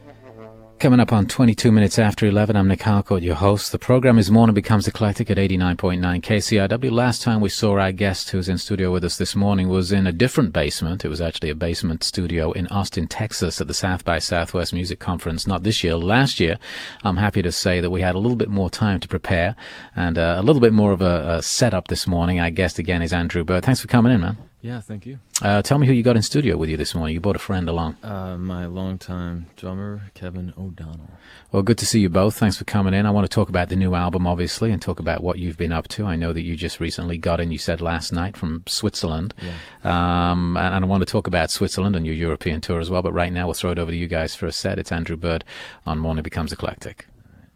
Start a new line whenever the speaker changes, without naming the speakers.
Coming up on 22 minutes after 11, I'm Nick Harcourt, your host. The program is Morning Becomes Eclectic at 89.9 KCRW. Last time we saw our guest who's in studio with us this morning was in a different basement. It was actually a basement studio in Austin, Texas at the South by Southwest Music Conference. Not this year, last year. I'm happy to say that we had a little bit more time to prepare and a little bit more of a setup this morning. Our guest again is Andrew Bird. Thanks for coming in, man.
Yeah, thank you.
Tell me who you got in studio with you this morning. You brought a friend along.
My longtime drummer, Kevin O'Donnell.
Well, good to see you both. Thanks for coming in. I want to talk about the new album, obviously, and talk about what you've been up to. I know that you just recently got in, you said last night, from Switzerland.
Yeah.
And I want to talk about Switzerland and your European tour as well. But right now, we'll throw it over to you guys for a set. It's Andrew Bird on Morning Becomes Eclectic.